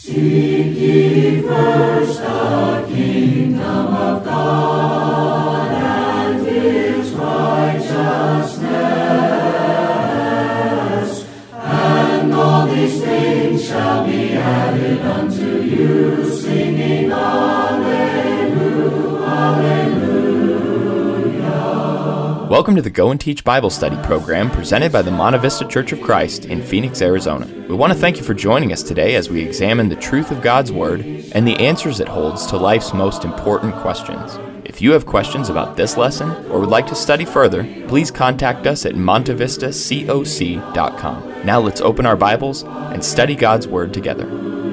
Seek ye first the kingdom of God and His righteousness, and all these things shall be added unto you, singing Alleluia, Alleluia. Welcome to the Go and Teach Bible Study program presented by the Monte Vista Church of Christ in Phoenix, Arizona. We want to thank you for joining us today as we examine the truth of God's Word and the answers it holds to life's most important questions. If you have questions about this lesson or would like to study further, please contact us at montevistacoc.com. Now let's open our Bibles and study God's Word together.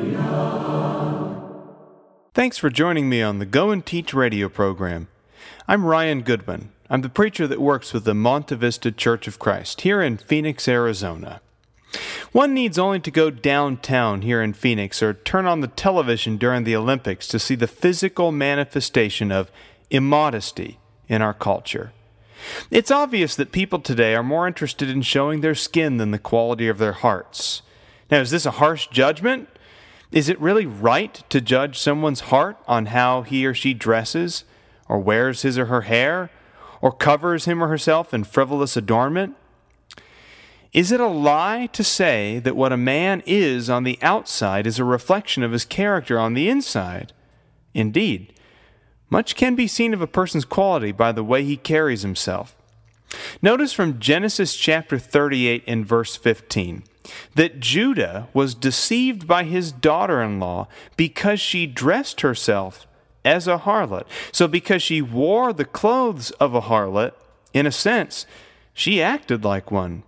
Thanks for joining me on the Go and Teach radio program. I'm Ryan Goodwin. I'm the preacher that works with the Monte Vista Church of Christ here in Phoenix, Arizona. One needs only to go downtown here in Phoenix or turn on the television during the Olympics to see the physical manifestation of immodesty in our culture. It's obvious that people today are more interested in showing their skin than the quality of their hearts. Now, is this a harsh judgment? Is it really right to judge someone's heart on how he or she dresses, or wears his or her hair, or covers him or herself in frivolous adornment? Is it a lie to say that what a man is on the outside is a reflection of his character on the inside? Indeed, much can be seen of a person's quality by the way he carries himself. Notice from Genesis chapter 38 and verse 15 that Judah was deceived by his daughter-in-law because she dressed herself as a harlot. So because she wore the clothes of a harlot, in a sense, she acted like one.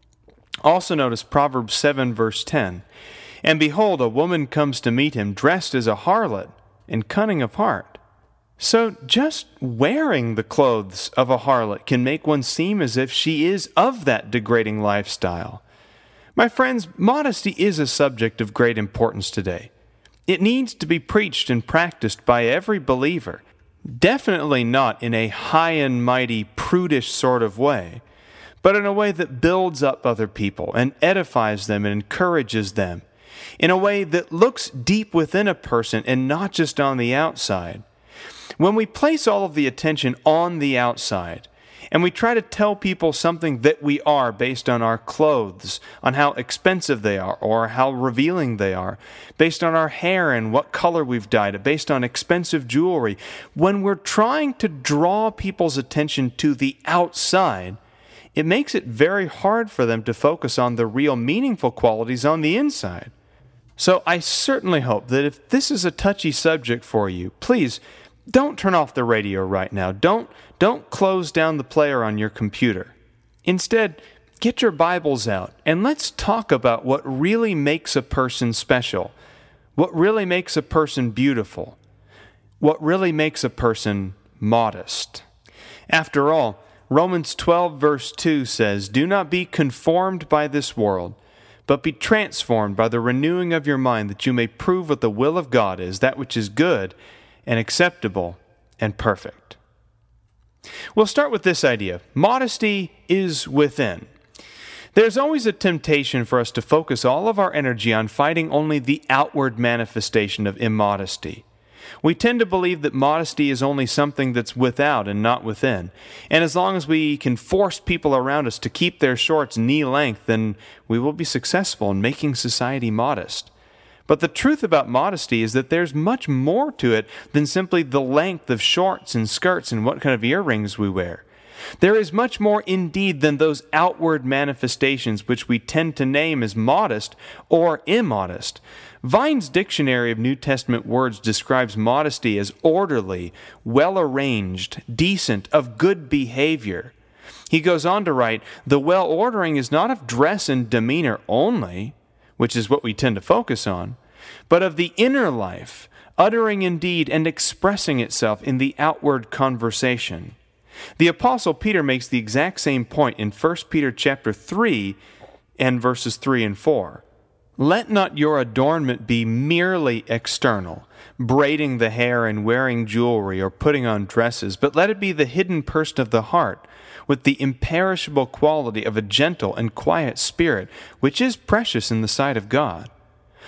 Also notice Proverbs 7 verse 10. And behold, a woman comes to meet him dressed as a harlot and cunning of heart. So just wearing the clothes of a harlot can make one seem as if she is of that degrading lifestyle. My friends, modesty is a subject of great importance today. It needs to be preached and practiced by every believer, definitely not in a high and mighty, prudish sort of way, but in a way that builds up other people and edifies them and encourages them, in a way that looks deep within a person and not just on the outside. When we place all of the attention on the outside, and we try to tell people something that we are based on our clothes, on how expensive they are, or how revealing they are, based on our hair and what color we've dyed it, based on expensive jewelry. When we're trying to draw people's attention to the outside, it makes it very hard for them to focus on the real meaningful qualities on the inside. So I certainly hope that if this is a touchy subject for you, please don't turn off the radio right now. Don't close down the player on your computer. Instead, get your Bibles out and let's talk about what really makes a person special, what really makes a person beautiful, what really makes a person modest. After all, Romans 12 verse 2 says, "Do not be conformed by this world, but be transformed by the renewing of your mind, that you may prove what the will of God is, that which is good and acceptable and perfect." We'll start with this idea. Modesty is within. There's always a temptation for us to focus all of our energy on fighting only the outward manifestation of immodesty. We tend to believe that modesty is only something that's without and not within. And as long as we can force people around us to keep their shorts knee length, then we will be successful in making society modest. But the truth about modesty is that there's much more to it than simply the length of shorts and skirts and what kind of earrings we wear. There is much more indeed than those outward manifestations which we tend to name as modest or immodest. Vine's Dictionary of New Testament Words describes modesty as orderly, well-arranged, decent, of good behavior. He goes on to write, "The well-ordering is not of dress and demeanor only," which is what we tend to focus on, but of the inner life, uttering indeed and expressing itself in the outward conversation. The Apostle Peter makes the exact same point in 1 Peter chapter 3 and verses 3 and 4. "Let not your adornment be merely external, braiding the hair and wearing jewelry or putting on dresses, but let it be the hidden person of the heart, with the imperishable quality of a gentle and quiet spirit, which is precious in the sight of God.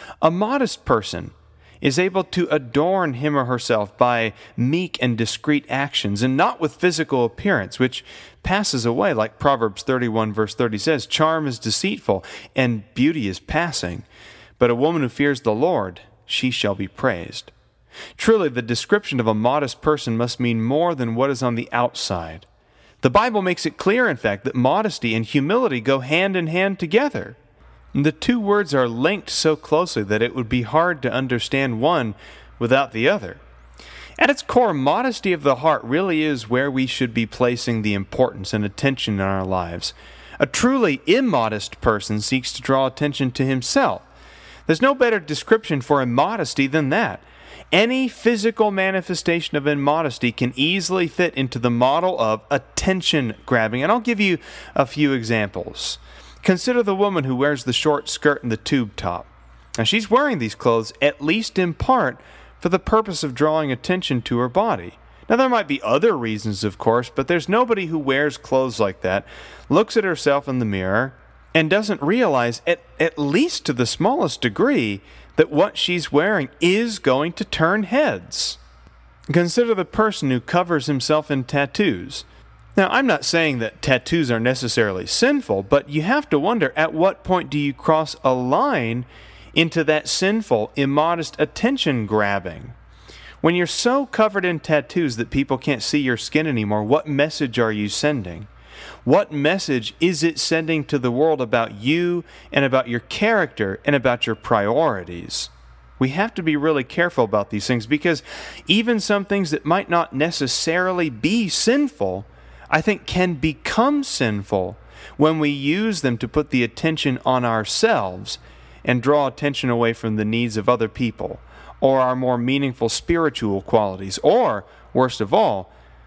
A modest person is able to adorn him or herself by meek and discreet actions, and not with physical appearance, which passes away, like Proverbs 31 verse 30 says, "Charm is deceitful, and beauty is passing. But a woman who fears the Lord, she shall be praised." Truly, the description of a modest person must mean more than what is on the outside. The Bible makes it clear, in fact, that modesty and humility go hand in hand together. The two words are linked so closely that it would be hard to understand one without the other. At its core, modesty of the heart really is where we should be placing the importance and attention in our lives. A truly immodest person seeks to draw attention to himself. There's no better description for immodesty than that. Any physical manifestation of immodesty can easily fit into the model of attention grabbing. And I'll give you a few examples. Consider the woman who wears the short skirt and the tube top. Now, she's wearing these clothes, at least in part, for the purpose of drawing attention to her body. Now, there might be other reasons, of course, but there's nobody who wears clothes like that, looks at herself in the mirror, and doesn't realize, at least to the smallest degree, that what she's wearing is going to turn heads. Consider the person who covers himself in tattoos. Now, I'm not saying that tattoos are necessarily sinful, but you have to wonder, at what point do you cross a line into that sinful, immodest attention grabbing? When you're so covered in tattoos that people can't see your skin anymore, what message are you sending? What message is it sending to the world about you and about your character and about your priorities? We have to be really careful about these things, because even some things that might not necessarily be sinful, I think, can become sinful when we use them to put the attention on ourselves and draw attention away from the needs of other people, or our more meaningful spiritual qualities, or, worst of all,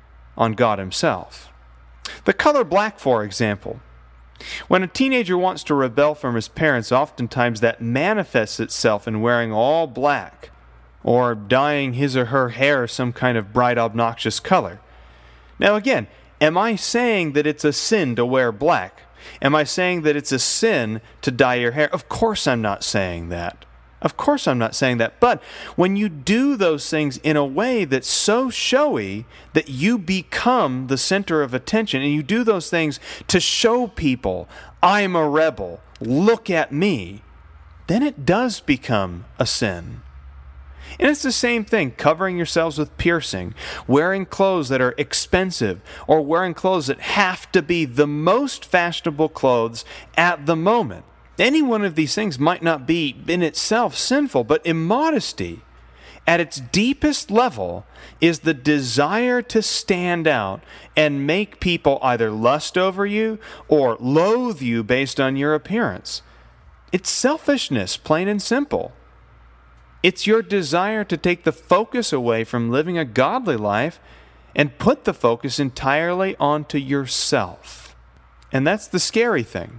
on God Himself. The color black, for example. When a teenager wants to rebel from his parents, oftentimes that manifests itself in wearing all black, or dyeing his or her hair some kind of bright, obnoxious color. Now again, am I saying that it's a sin to wear black? Am I saying that it's a sin to dye your hair? Of course I'm not saying that. Of course I'm not saying that. But when you do those things in a way that's so showy that you become the center of attention, and you do those things to show people, I'm a rebel, look at me, then it does become a sin. And it's the same thing, covering yourselves with piercing, wearing clothes that are expensive, or wearing clothes that have to be the most fashionable clothes at the moment. Any one of these things might not be in itself sinful, but immodesty, at its deepest level, is the desire to stand out and make people either lust over you or loathe you based on your appearance. It's selfishness, plain and simple. It's your desire to take the focus away from living a godly life and put the focus entirely onto yourself. And that's the scary thing.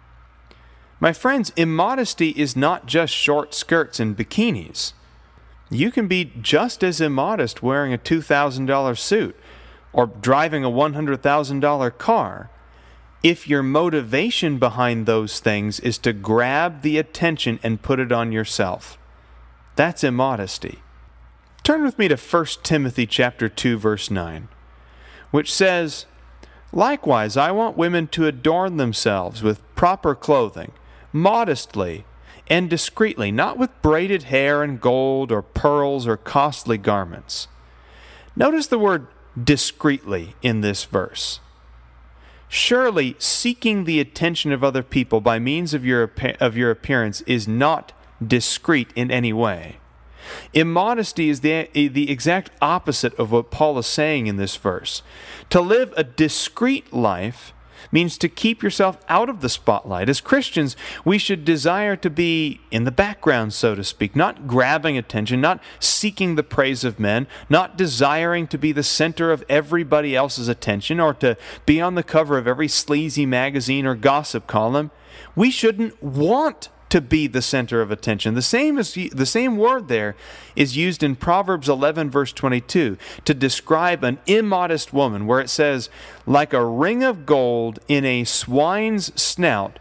My friends, immodesty is not just short skirts and bikinis. You can be just as immodest wearing a $2,000 suit or driving a $100,000 car if your motivation behind those things is to grab the attention and put it on yourself. That's immodesty. Turn with me to 1 Timothy chapter 2, verse 9, which says, "Likewise, I want women to adorn themselves with proper clothing, modestly and discreetly, not with braided hair and gold or pearls or costly garments." Notice the word discreetly in this verse. Surely seeking the attention of other people by means of your appearance is not discreet in any way. Immodesty is the exact opposite of what Paul is saying in this verse. To live a discreet life means to keep yourself out of the spotlight. As Christians, we should desire to be in the background, so to speak, not grabbing attention, not seeking the praise of men, not desiring to be the center of everybody else's attention or to be on the cover of every sleazy magazine or gossip column. We shouldn't want to be the center of attention. The same word there is used in Proverbs 11, verse 22, to describe an immodest woman, where it says, "Like a ring of gold in a swine's snout,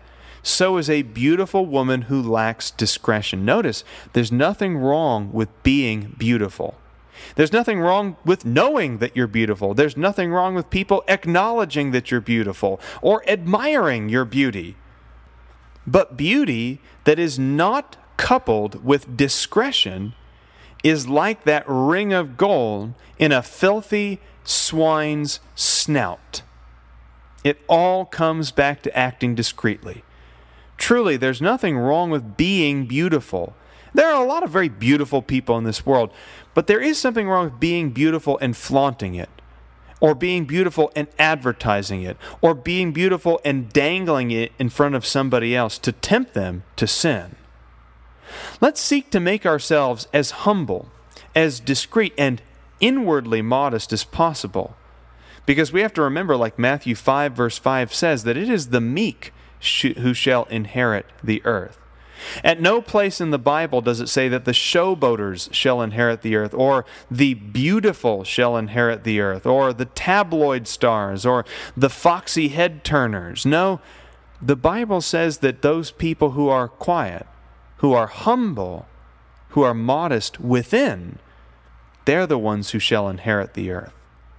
so is a beautiful woman who lacks discretion. Notice, there's nothing wrong with being beautiful. There's nothing wrong with knowing that you're beautiful. There's nothing wrong with people acknowledging that you're beautiful or admiring your beauty. But beauty that is not coupled with discretion is like that ring of gold in a filthy swine's snout. It all comes back to acting discreetly. Truly, there's nothing wrong with being beautiful. There are a lot of very beautiful people in this world, but there is something wrong with being beautiful and flaunting it, or being beautiful and advertising it, or being beautiful and dangling it in front of somebody else to tempt them to sin. Let's seek to make ourselves as humble, as discreet, and inwardly modest as possible. Because we have to remember, like Matthew 5 verse 5 says, that it is the meek who shall inherit the earth. At no place in the Bible does it say that the showboaters shall inherit the earth, or the beautiful shall inherit the earth, or the tabloid stars, or the foxy head turners. No, the Bible says that those people who are quiet, who are humble, who are modest within, they're the ones who shall inherit the earth.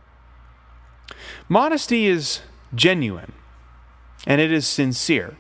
Modesty is genuine, and it is sincere.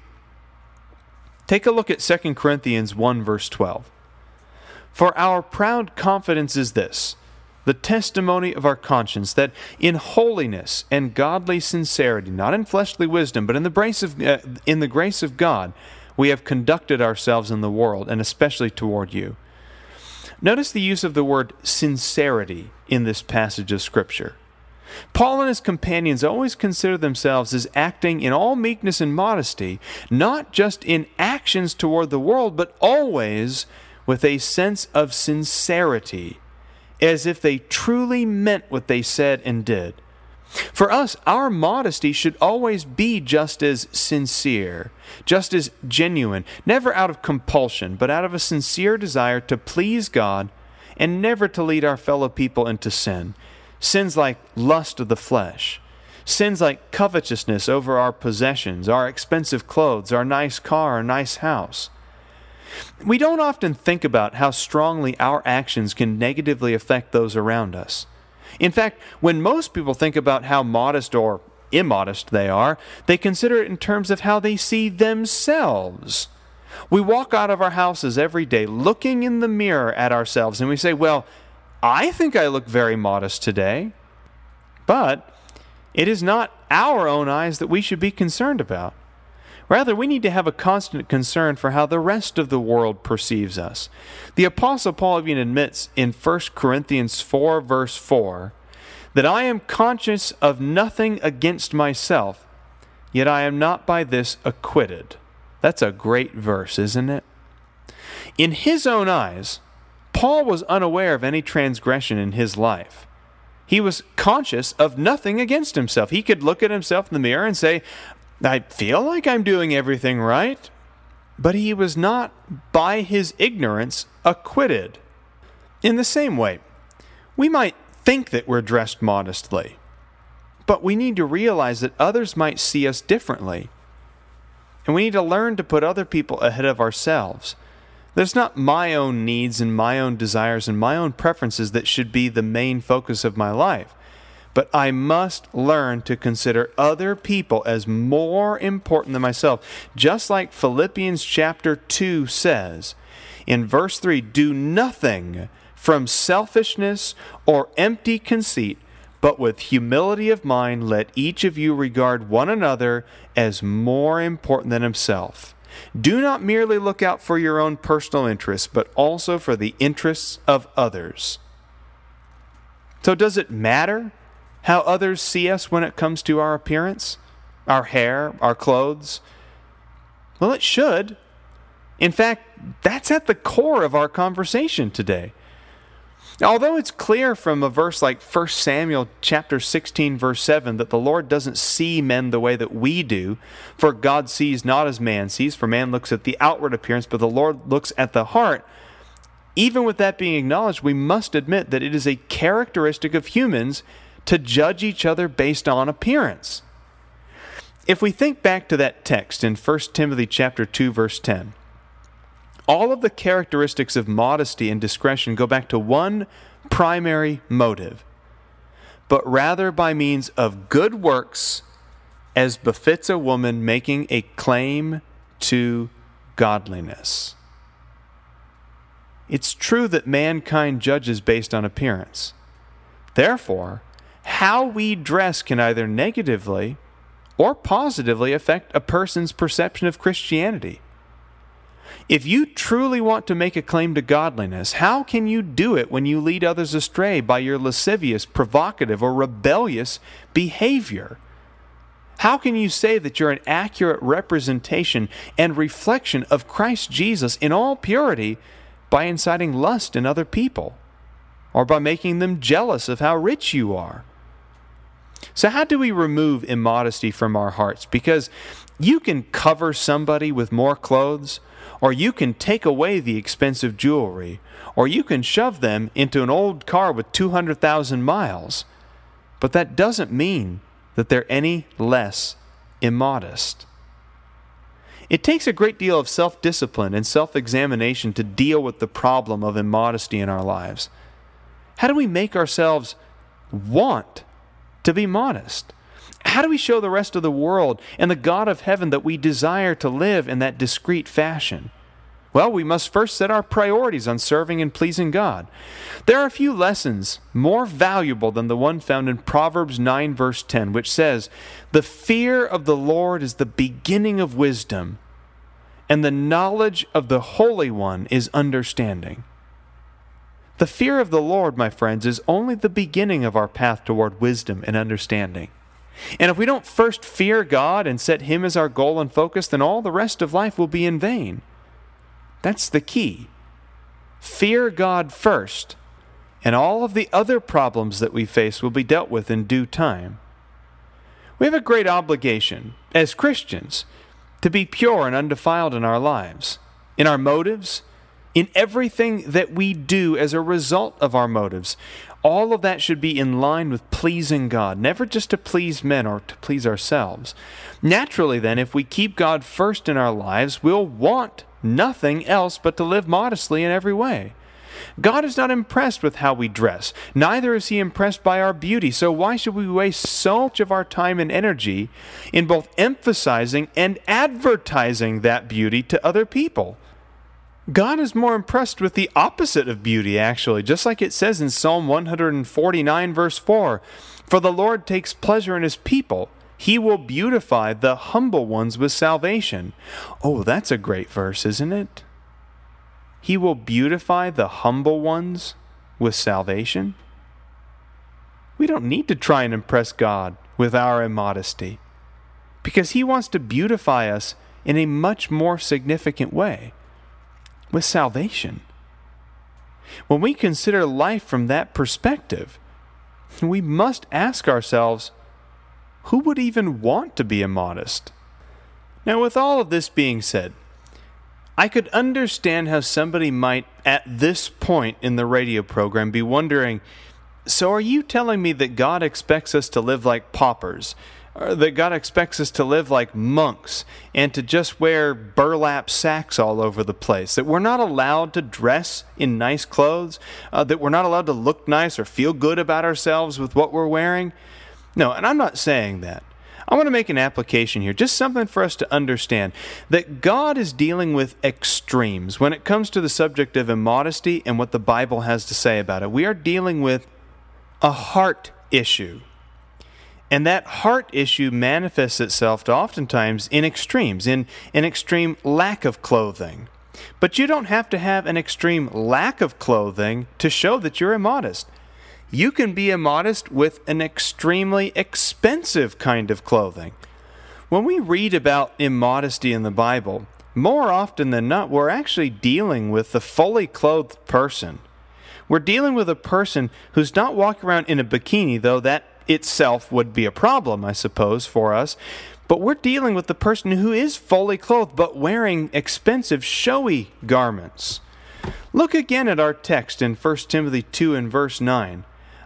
Take a look at 2 Corinthians 1 verse 12. For our proud confidence is this, the testimony of our conscience, that in holiness and godly sincerity, not in fleshly wisdom, but in the grace of God, we have conducted ourselves in the world, and especially toward you. Notice the use of the word sincerity in this passage of Scripture. Paul and his companions always consider themselves as acting in all meekness and modesty, not just in actions toward the world, but always with a sense of sincerity, as if they truly meant what they said and did. For us, our modesty should always be just as sincere, just as genuine, never out of compulsion, but out of a sincere desire to please God and never to lead our fellow people into sin. Sins like lust of the flesh, sins like covetousness over our possessions, our expensive clothes, our nice car, our nice house. We don't often think about how strongly our actions can negatively affect those around us. In fact, when most people think about how modest or immodest they are, they consider it in terms of how they see themselves. We walk out of our houses every day looking in the mirror at ourselves and we say, well, I think I look very modest today. But it is not our own eyes that we should be concerned about. Rather, we need to have a constant concern for how the rest of the world perceives us. The Apostle Paul even admits in 1 Corinthians 4 verse 4 that I am conscious of nothing against myself, yet I am not by this acquitted. That's a great verse, isn't it? In his own eyes, Paul was unaware of any transgression in his life. He was conscious of nothing against himself. He could look at himself in the mirror and say, I feel like I'm doing everything right. But he was not, by his ignorance, acquitted. In the same way, we might think that we're dressed modestly, but we need to realize that others might see us differently. And we need to learn to put other people ahead of ourselves. There's not my own needs and my own desires and my own preferences that should be the main focus of my life. But I must learn to consider other people as more important than myself. Just like Philippians chapter 2 says, in verse 3, do nothing from selfishness or empty conceit, but with humility of mind let each of you regard one another as more important than himself. Do not merely look out for your own personal interests, but also for the interests of others. So does it matter how others see us when it comes to our appearance, our hair, our clothes? Well, it should. In fact, that's at the core of our conversation today. Although it's clear from a verse like 1 Samuel chapter 16 verse 7 that the Lord doesn't see men the way that we do, for God sees not as man sees, for man looks at the outward appearance, but the Lord looks at the heart. Even with that being acknowledged, we must admit that it is a characteristic of humans to judge each other based on appearance. if we think back to that text in 1 Timothy chapter 2, verse 10, all of the characteristics of modesty and discretion go back to one primary motive, but rather by means of good works as befits a woman making a claim to godliness. It's true that mankind judges based on appearance. Therefore, how we dress can either negatively or positively affect a person's perception of Christianity. If you truly want to make a claim to godliness, how can you do it when you lead others astray by your lascivious, provocative, or rebellious behavior? How can you say that you're an accurate representation and reflection of Christ Jesus in all purity by inciting lust in other people, or by making them jealous of how rich you are? So how do we remove immodesty from our hearts? Because you can cover somebody with more clothes, or you can take away the expensive jewelry, or you can shove them into an old car with 200,000 miles. But that doesn't mean that they're any less immodest. It takes a great deal of self-discipline and self-examination to deal with the problem of immodesty in our lives. How do we make ourselves want to be modest? How do we show the rest of the world and the God of heaven that we desire to live in that discreet fashion? Well, we must first set our priorities on serving and pleasing God. There are a few lessons more valuable than the one found in Proverbs 9, verse 10, which says, "The fear of the Lord is the beginning of wisdom, and the knowledge of the Holy One is understanding." The fear of the Lord, my friends, is only the beginning of our path toward wisdom and understanding. And if we don't first fear God and set Him as our goal and focus, then all the rest of life will be in vain. That's the key. Fear God first, and all of the other problems that we face will be dealt with in due time. We have a great obligation as Christians to be pure and undefiled in our lives, in our motives, in everything that we do as a result of our motives. All of that should be in line with pleasing God, never just to please men or to please ourselves. Naturally then, if we keep God first in our lives, we'll want nothing else but to live modestly in every way. God is not impressed with how we dress. Neither is He impressed by our beauty. So why should we waste so much of our time and energy in both emphasizing and advertising that beauty to other people? God is more impressed with the opposite of beauty, actually, just like it says in Psalm 149, verse 4, "For the Lord takes pleasure in His people. He will beautify the humble ones with salvation." Oh, that's a great verse, isn't it? He will beautify the humble ones with salvation. We don't need to try and impress God with our immodesty, because He wants to beautify us in a much more significant way, with salvation. When we consider life from that perspective, we must ask ourselves, who would even want to be immodest? Now, with all of this being said, I could understand how somebody might, at this point in the radio program, be wondering, so are you telling me that God expects us to live like paupers? Or that God expects us to live like monks and to just wear burlap sacks all over the place? That we're not allowed to dress in nice clothes? That we're not allowed to look nice or feel good about ourselves with what we're wearing? No, and I'm not saying that. I want to make an application here, just something for us to understand, that God is dealing with extremes when it comes to the subject of immodesty and what the Bible has to say about it. We are dealing with a heart issue. And that heart issue manifests itself oftentimes in extremes, in an extreme lack of clothing. But you don't have to have an extreme lack of clothing to show that you're immodest. You can be immodest with an extremely expensive kind of clothing. When we read about immodesty in the Bible, more often than not, we're actually dealing with the fully clothed person. We're dealing with a person who's not walking around in a bikini, though that itself would be a problem, I suppose, for us. But we're dealing with the person who is fully clothed, but wearing expensive, showy garments. Look again at our text in 1 Timothy 2 and verse 9.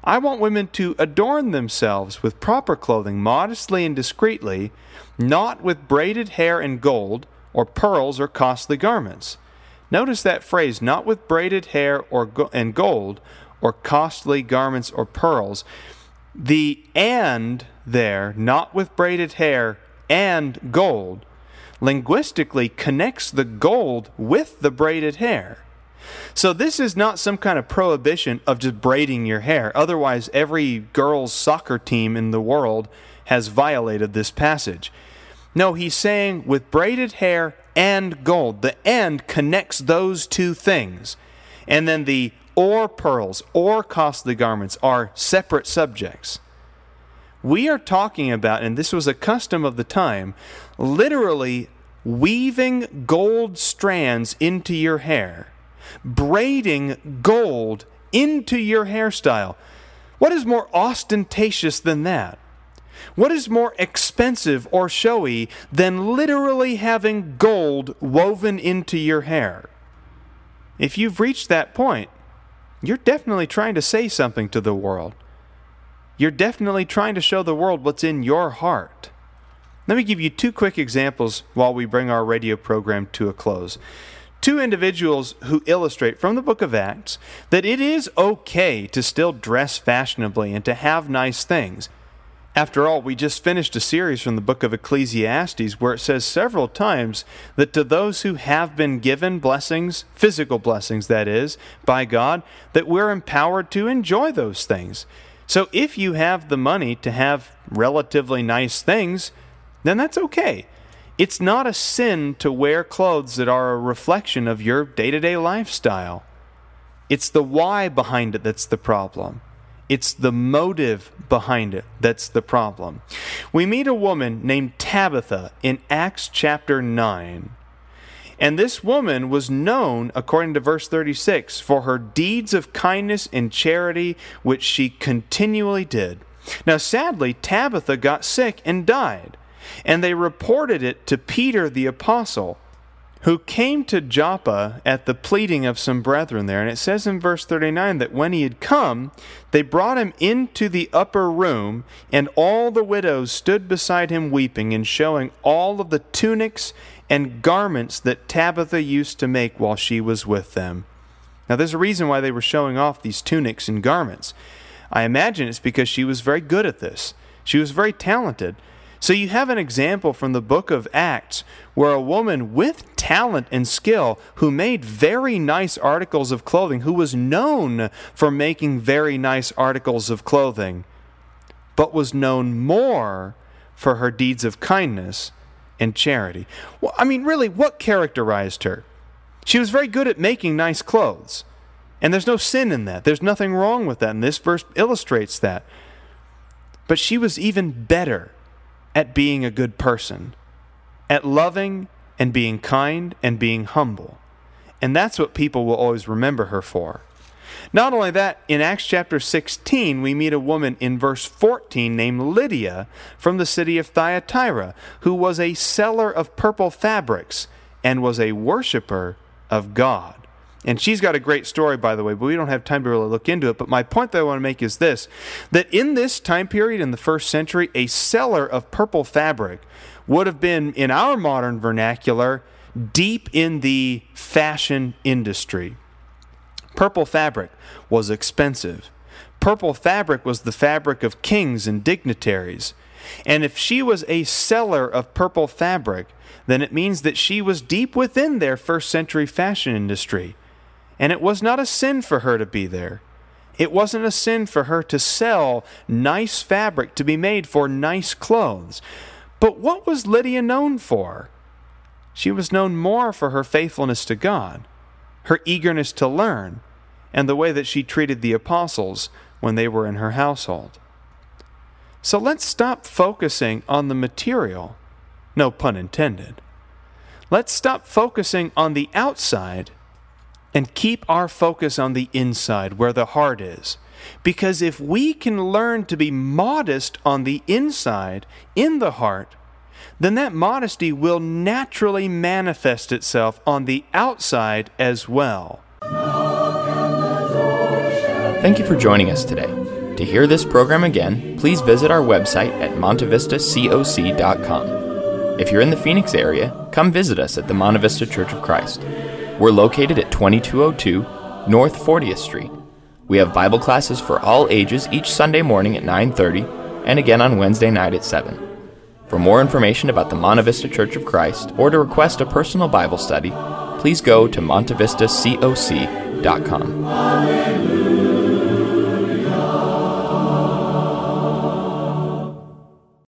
I want women to adorn themselves with proper clothing, modestly and discreetly, not with braided hair and gold, or pearls or costly garments. Notice that phrase, not with braided hair and gold, or costly garments or pearls. The "and" there, not with braided hair and gold, linguistically connects the gold with the braided hair. So this is not some kind of prohibition of just braiding your hair. Otherwise, every girls' soccer team in the world has violated this passage. No, he's saying with braided hair and gold. The "and" connects those two things. And then the "or pearls" or costly garments are separate subjects. We are talking about, and this was a custom of the time, literally weaving gold strands into your hair, braiding gold into your hairstyle. What is more ostentatious than that? What is more expensive or showy than literally having gold woven into your hair? If you've reached that point, you're definitely trying to say something to the world. You're definitely trying to show the world what's in your heart. Let me give you two quick examples while we bring our radio program to a close. Two individuals who illustrate from the book of Acts that it is okay to still dress fashionably and to have nice things. After all, we just finished a series from the book of Ecclesiastes where it says several times that to those who have been given blessings, physical blessings that is, by God, that we're empowered to enjoy those things. So if you have the money to have relatively nice things, then that's okay. It's not a sin to wear clothes that are a reflection of your day-to-day lifestyle. It's the why behind it that's the problem. It's the motive behind it that's the problem. We meet a woman named Tabitha in Acts chapter 9. And this woman was known, according to verse 36, for her deeds of kindness and charity, which she continually did. Now, sadly, Tabitha got sick and died. And they reported it to Peter the apostle, who came to Joppa at the pleading of some brethren there. And it says in verse 39 that when he had come, they brought him into the upper room, and all the widows stood beside him weeping and showing all of the tunics and garments that Tabitha used to make while she was with them. Now there's a reason why they were showing off these tunics and garments. I imagine it's because she was very good at this. She was very talented. So you have an example from the book of Acts where a woman with talent and skill who made very nice articles of clothing, who was known for making very nice articles of clothing, but was known more for her deeds of kindness and charity. Well, I mean, really, what characterized her? She was very good at making nice clothes. And there's no sin in that. There's nothing wrong with that. And this verse illustrates that. But she was even better at being a good person, at loving and being kind and being humble. And that's what people will always remember her for. Not only that, in Acts chapter 16, we meet a woman in verse 14 named Lydia from the city of Thyatira, who was a seller of purple fabrics and was a worshiper of God. And she's got a great story, by the way, but we don't have time to really look into it. But my point that I want to make is this, that in this time period, in the first century, a seller of purple fabric would have been, in our modern vernacular, deep in the fashion industry. Purple fabric was expensive. Purple fabric was the fabric of kings and dignitaries. And if she was a seller of purple fabric, then it means that she was deep within their first century fashion industry. And it was not a sin for her to be there. It wasn't a sin for her to sell nice fabric to be made for nice clothes. But what was Lydia known for? She was known more for her faithfulness to God, her eagerness to learn, and the way that she treated the apostles when they were in her household. So let's stop focusing on the material. No pun intended. Let's stop focusing on the outside and keep our focus on the inside, where the heart is. Because if we can learn to be modest on the inside, in the heart, then that modesty will naturally manifest itself on the outside as well. Thank you for joining us today. To hear this program again, please visit our website at montevistacoc.com. If you're in the Phoenix area, come visit us at the Monte Vista Church of Christ. We're located at 2202 North 40th Street. We have Bible classes for all ages each Sunday morning at 9:30 and again on Wednesday night at 7. For more information about the Monte Vista Church of Christ or to request a personal Bible study, please go to montevistacoc.com.